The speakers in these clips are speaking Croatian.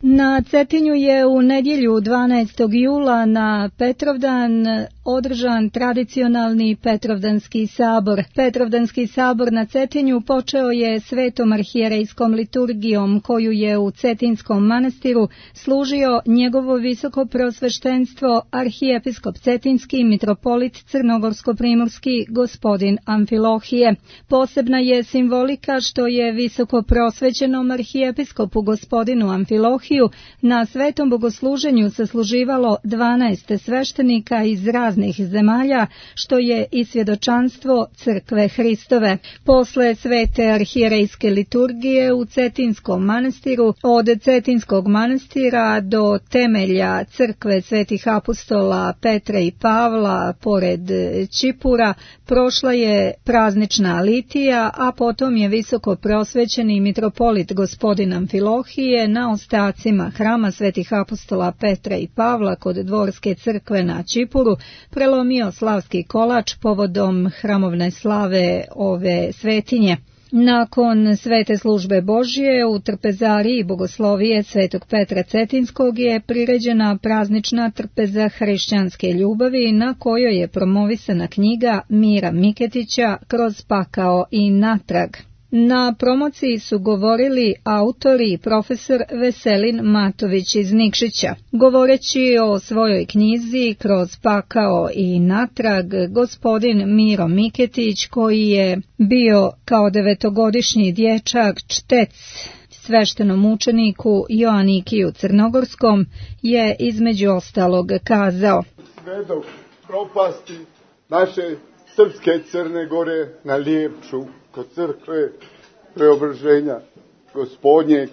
Na Cetinju je u nedjelju 12. jula na Petrovdan održan tradicionalni Petrovdanski sabor. Petrovdanski sabor na Cetinju počeo je svetom arhijerejskom liturgijom koju je u Cetinskom manastiru služio njegovo visoko prosveštenstvo arhijepiskop Cetinski mitropolit Crnogorsko-primorski gospodin Amfilohije. Posebna je simbolika što je visoko prosvećenom arhijepiskopu gospodinu Amfilohiju na svetom bogosluženju sasluživalo 12 sveštenika iz raznih zemalja, što je i svjedočanstvo Crkve Hristove. Posle svete arhijerejske liturgije u Cetinskom manastiru, od Cetinskog manastira do temelja Crkve svetih apostola Petra i Pavla, pored Čipura, prošla je praznična litija, a potom je visoko prosvećeni mitropolit gospodin Amfilohije na ostacima hrama svetih apostola Petra i Pavla kod Dvorske crkve na Čipuru prelomio slavski kolač povodom hramovne slave ove svetinje. Nakon svete službe Božje u trpezariji bogoslovije svetog Petra Cetinskog je priređena praznična trpeza hrišćanske ljubavi na kojoj je promovisana knjiga Mira Miketića Kroz pakao i natrag. Na promociji su govorili autor i profesor Veselin Matović iz Nikšića. Govoreći o svojoj knjizi Kroz pakao i natrag, gospodin Miro Miketić, koji je bio kao 9-godišnji dječak čtec sveštenom učeniku Joanikiju Crnogorskom, je između ostalog kazao: sve do propasti naše srpske Crne Gore na Lijepču, kod crkve Preobraženja Gospodnjeg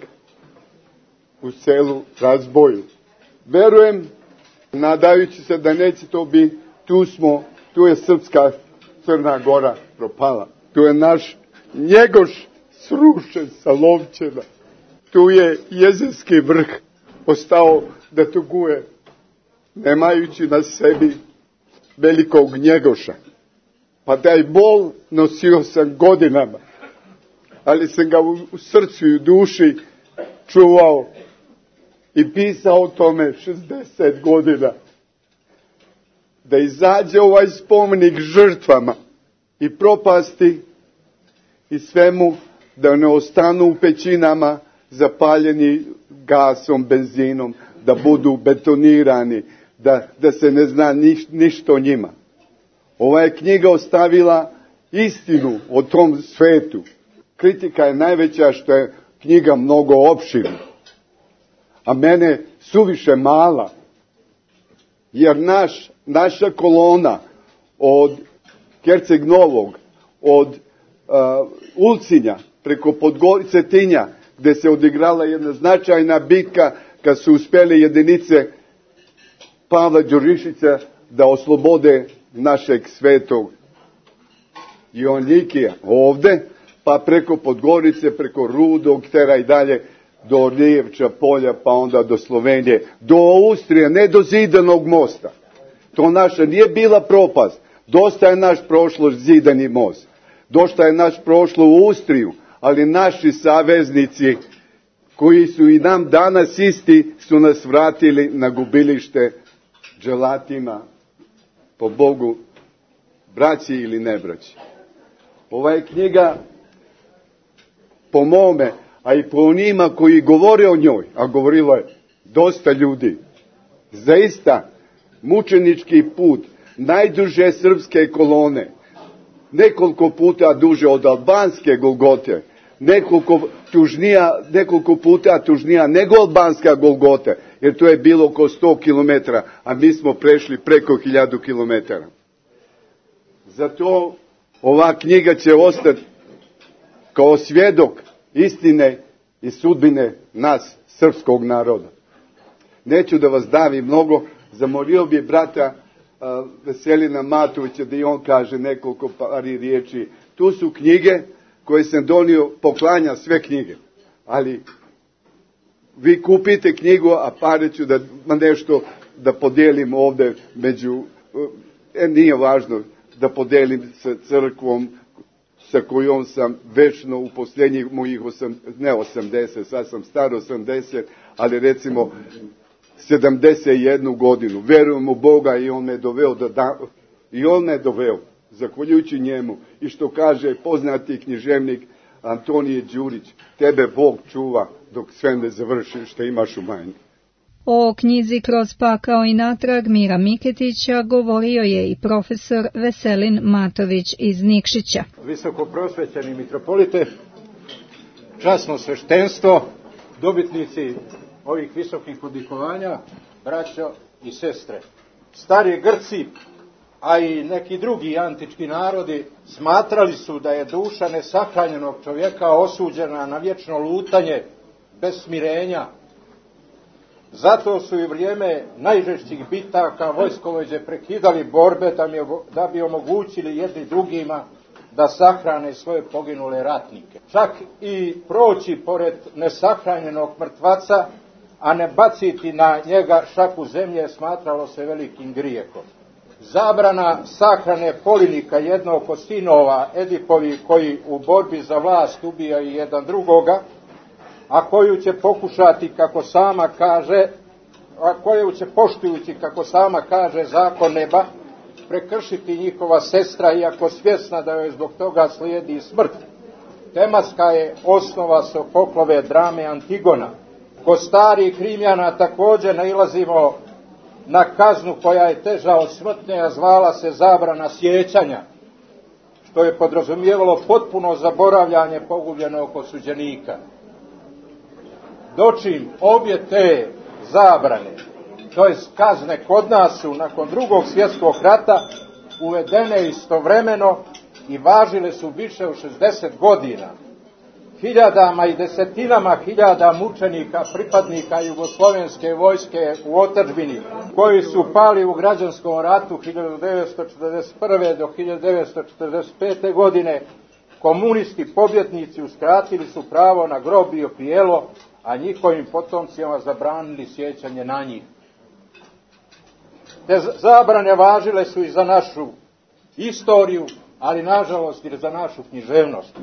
u selu Razboju. Verujem, nadajući se da neće to biti, tu je srpska Crna Gora propala. Tu je naš Njegoš srušen sa Lovćena. Tu je Jezerski vrh ostao da tuguje, nemajući na sebi velikog Njegoša. Pa taj bol nosio sam godinama, ali sam ga u srcu i u duši čuvao i pisao o tome 60 godina. Da izađe ovaj spomenik žrtvama i propasti i svemu, da ne ostanu u pećinama zapaljeni gasom, benzinom, da budu betonirani, da se ne zna ništa o njima. Ova je knjiga ostavila istinu o tom svetu. Kritika je najveća što je knjiga mnogo opširna, a mene suviše mala, jer naša kolona od Herceg Novog, od Ulcinja, preko Podgorice Tinja, gde se odigrala jedna značajna bitka kad su uspeli jedinice Pavla Đurišića da oslobode našeg svetog Joanikija ovde, pa preko Podgorice, preko Rudog tera i dalje do Lijevča polja, pa onda do Slovenije, do Austrije, ne do Zidanog mosta. To naša nije bila propast. Dosta je naš prošlo Zidani most. Dosta je naš prošlo u Austriju, ali naši saveznici koji su i nam danas isti su nas vratili na gubilište dželatima, po Bogu, braći ili ne braći. Ova je knjiga po mome, a i po onima koji govore o njoj, a govorilo je dosta ljudi, zaista mučenički put najduže srpske kolone, nekoliko puta duže od albanske Golgote, nekoliko puta tužnija nego albanska Golgota, jer to je bilo oko 100 km, a mi smo prešli preko 1000 km. Zato ova knjiga će ostati kao svjedok istine i sudbine nas, srpskog naroda. Neću da vas davim mnogo, zamolio bi brata Veselina Matovića da i on kaže nekoliko pari riječi. Tu su knjige koje sam donio, poklanja sve knjige, ali vi kupite knjigu, a pare ću da nešto da podijelim ovde među, nije važno, da podelim sa crkvom sa kojom sam večno u posljednjih mojih 80, sad sam star 80, ali recimo 71 godinu. Verujem u Boga i on me doveo, zahvaljujući njemu. I što kaže poznati književnik Antonije Đurić, tebe Bog čuva dok sve ne završi što imaš u manji. O knjizi Kroz pakao i natrag Mira Miketića govorio je i profesor Veselin Matović iz Nikšića. Visokoprosvećeni mitropolite, časno sveštenstvo, dobitnici ovih visokih odlikovanja, braćo i sestre. Stari Grci, a i neki drugi antički narodi smatrali su da je duša nesahranjenog čovjeka osuđena na vječno lutanje bez smirenja. Zato su i vrijeme najžešćih bitaka vojskovođe prekidali borbe da bi omogućili jedni drugima da sahrane svoje poginule ratnike. Čak i proći pored nesahranjenog mrtvaca, a ne baciti na njega šaku zemlje, smatralo se velikim grijehom. Zabrana sahrane Polinika, jednog od sinova Edipovi, koji u borbi za vlast ubijaju jedan drugoga, a koju će pokušati, kako sama kaže, a koju će, poštujući, kako sama kaže, zakon neba, prekršiti njihova sestra, iako svjesna da joj zbog toga slijedi smrt. Tematska je osnova Sofoklove drame Antigona. Kod starih Rimljana također nailazimo na kaznu koja je teža od smrtne, a zvala se zabrana sjećanja, što je podrazumijevalo potpuno zaboravljanje pogubljenog osuđenika. Dočim obje te zabrane, to je kazne kod nas su nakon Drugog svjetskog rata uvedene istovremeno i važile su više od 60 godina. Hiljadama i desetinama hiljada mučenika, pripadnika jugoslovenske vojske u otadžbini, koji su pali u građanskom ratu 1941. do 1945. godine, komunisti pobjednici uskratili su pravo na grob i opijelo, a njihovim potomcima zabranili sjećanje na njih. Te zabrane važile su i za našu istoriju, ali nažalost i za našu književnost.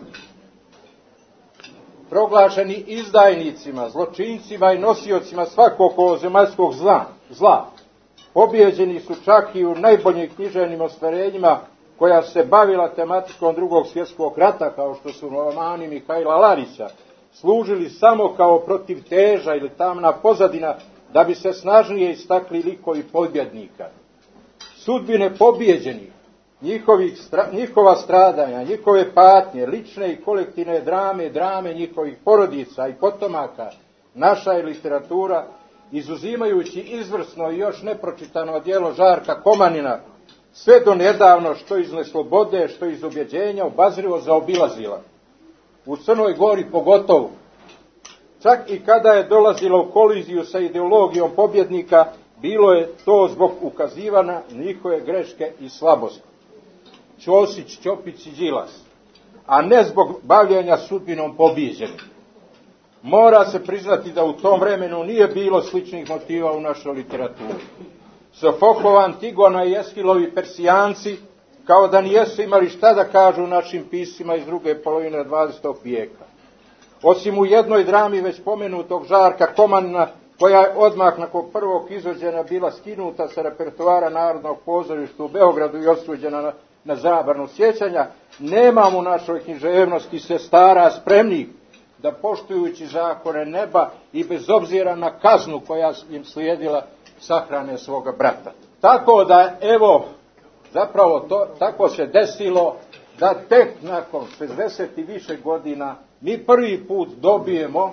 Proglašeni izdajnicima, zločincima i nosiocima svakog ovozemaljskog zla, pobijeđeni su čak i u najboljim književnim ostvarenjima koja se bavila tematikom Drugog svjetskog rata, kao što su romani Mihajla Larića, služili samo kao protivteža ili tamna pozadina da bi se snažnije istakli likovi pobjednika. Sudbine pobijeđenih, njihova stradanja, njihove patnje, lične i kolektivne drame njihovih porodica i potomaka, naša je literatura, izuzimajući izvrsno i još nepročitano djelo Žarka Komanina, sve do nedavno što iz neslobode, što iz ubjeđenja obazrivo zaobilazila. U Crnoj Gori pogotovo. Čak i kada je dolazilo u koliziju sa ideologijom pobjednika, bilo je to zbog ukazivanja njihove greške i slabosti. Ćosić, Ćopić i Đilas, a ne zbog bavljenja sudbinom pobijeđenih. Mora se priznati da u tom vremenu nije bilo sličnih motiva u našoj literaturi. Sofoklova Antigona i Eskilovi Persijanci kao da nijesu imali šta da kažu u našim pisima iz druge polovine 20. vijeka. Osim u jednoj drami već pomenutog Žarka Komanina, koja je odmah nakon prvog izvođenja bila skinuta sa repertoara Narodnog pozorišta u Beogradu i osuđena na zabranu sjećanja, nemamo u našoj književnosti sestara spremnih da, poštujući zakone neba i bez obzira na kaznu koja im slijedila, sahrane svoga brata. Tako da, evo, zapravo tako se desilo da tek nakon 60 i više godina mi prvi put dobijemo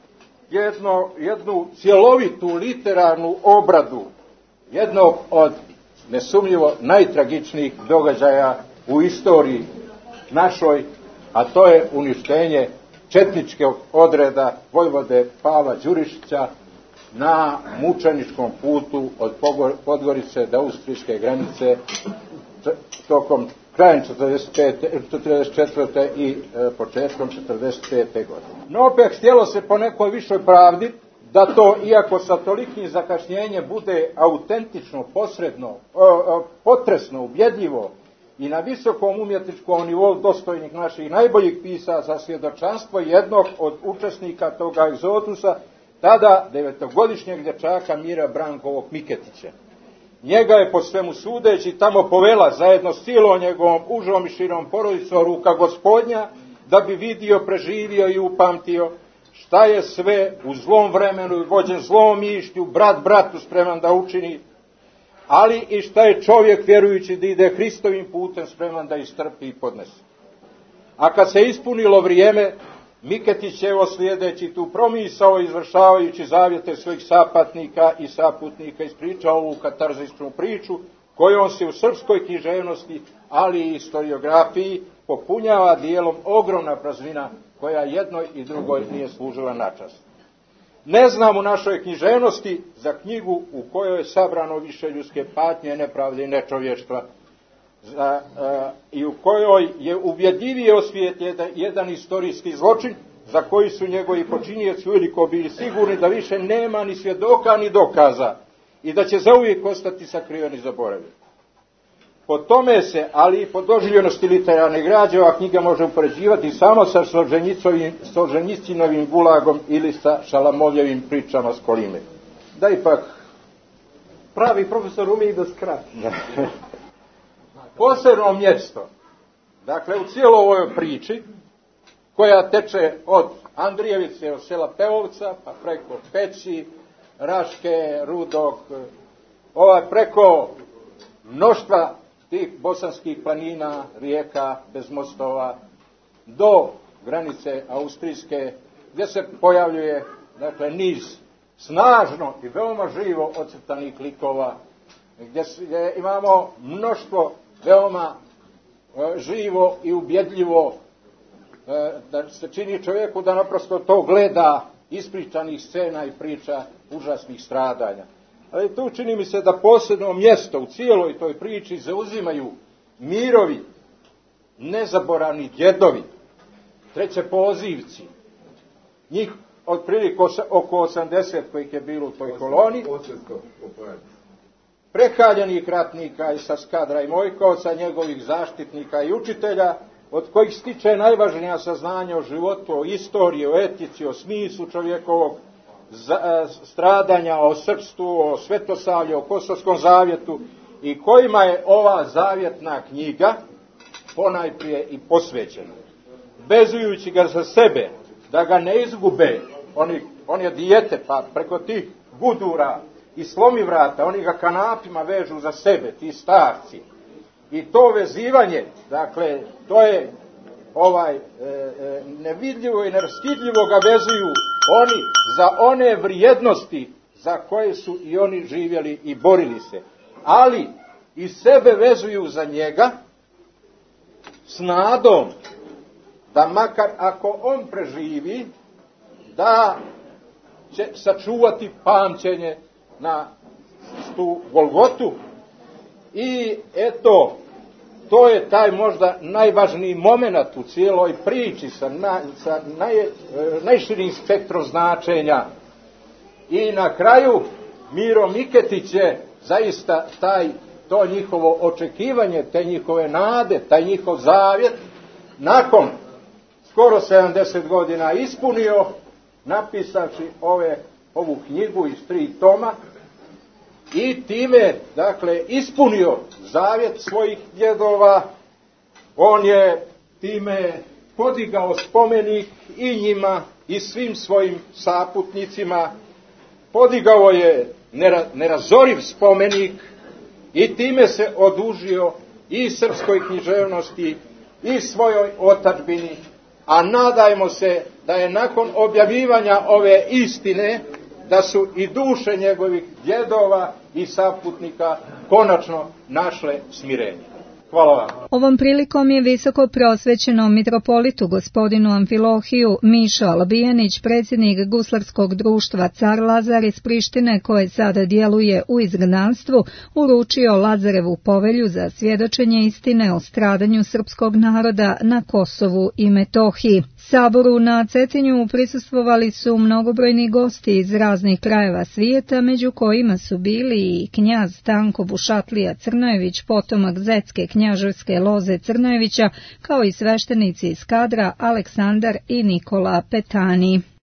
jednu cjelovitu literarnu obradu jednog od nesumnjivo najtragičnijih događaja u istoriji našoj, a to je uništenje četničkog odreda vojvode Pava Đurišića na mučeničkom putu od Podgorice do austrijske granice tokom krajem 44. i početkom 45. godine. No opet htjelo se po nekoj višoj pravdi da to, iako sa tolikim zakašnjenjem, bude autentično, posredno, potresno, ubjedljivo i na visokom umjetničkom nivou dostojnih naših najboljih pisaca svjedočanstvo jednog od učesnika toga egzodusa, tada 9-godišnjeg dječaka Mira Brankovog Miketića. Njega je po svemu sudeći tamo povela zajedno s cijelom njegovom užom i širom porodicom ruka Gospodnja, da bi vidio, preživio i upamtio šta je sve u zlom vremenu i vođen zlom mišlju brat bratu spreman da učini, ali i šta je čovjek vjerujući da ide Hristovim putem spreman da istrpi i podnese. A kad se ispunilo vrijeme, Miketić je slijedeći tu promisao, izvršavajući zavjete svojih sapatnika i saputnika, ispričao ovu katarzičnu priču, kojom se u srpskoj književnosti, ali i historiografiji, popunjava dijelom ogromna praznina koja jednoj i drugoj nije služila na čast. Ne znam u našoj književnosti za knjigu u kojoj je sabrano više ljudske patnje, nepravde i nečovještva, i u kojoj je ubjedljivije osvijetljen jedan istorijski zločin za koji su njegovi počinioci uveliko bili sigurni da više nema ni svjedoka ni dokaza i da će zauvijek ostati sakriven i zaboravljen. Po tome se, ali i po doživljenosti literarne građe, ova knjiga može upoređivati samo sa Solženjicinovim Gulagom ili sa Šalamovljevim pričama s Kolime. Da ipak pravi profesor umije da skrati. Posebno mjesto, dakle u cijeloj ovoj priči, koja teče od Andrijevice, od sela Pevovca, pa preko Peći, Raške, Rudog, preko mnoštva tih bosanskih planina, rijeka bez mostova, do granice austrijske, gdje se pojavljuje, dakle, niz snažno i veoma živo ocrtanih likova, gdje imamo mnoštvo veoma živo i ubjedljivo, da se čini čovjeku da naprosto to gleda ispričanih scena i priča užasnih stradanja. Ali tu čini mi se da posebno mjesto u cijeloj toj priči zauzimaju Mirovi, nezaboravni djedovi, trećepozivci, njih otprilike oko 80 kojih je bilo u toj koloni, prekaljenih ratnika i sa Skadra i Mojkovca, njegovih zaštitnika i učitelja, od kojih stiče najvažnija saznanja o životu, o istoriji, o etici, o smislu čovjekovog stradanja, o srpstvu, o Svetosavlju, o Kosovskom zavjetu, i kojima je ova zavjetna knjiga ponajprije i posvećena. Vezujući ga za sebe, da ga ne izgube, on je dijete, pa preko tih gudura i slomivrata, oni ga kanapima vežu za sebe, ti starci. I to vezivanje, dakle, to je nevidljivo i neraskidljivo ga vezuju oni za one vrijednosti za koje su i oni živjeli i borili se. Ali i sebe vezuju za njega s nadom da makar ako on preživi, da će sačuvati pamćenje na tu Golgotu. I eto, to je taj možda najvažniji moment u cijeloj priči sa najširim spektrom značenja. I na kraju Miro Miketić je zaista to njihovo očekivanje, te njihove nade, taj njihov zavjet, nakon skoro 70 godina ispunio, napisavši ovu knjigu iz 3 toma, i time, dakle, ispunio zavjet svojih djedova. On je time podigao spomenik i njima i svim svojim saputnicima. Podigao je nerazoriv spomenik i time se odužio i srpskoj književnosti i svojoj otadžbini, a nadajmo se da je nakon objavljivanja ove istine, da su i duše njegovih djedova i saputnika konačno našle smirenje. Hvala vam. Ovom prilikom je visoko prosvećenom mitropolitu gospodinu Amfilohiju Mišo Albijanić, predsjednik Guslarskog društva Car Lazar iz Prištine, koje sada djeluje u izgnanstvu, uručio Lazarevu povelju za svjedočenje istine o stradanju srpskog naroda na Kosovu i Metohiji. Saboru na Cetinju prisustvovali su mnogobrojni gosti iz raznih krajeva svijeta, među kojima su bili i knjaz Stanko Bušatlija Crnojević, potomak zetske knjaz Knjaževske loze Crnojevića, kao i sveštenici iz kadra Aleksandar i Nikola Petani.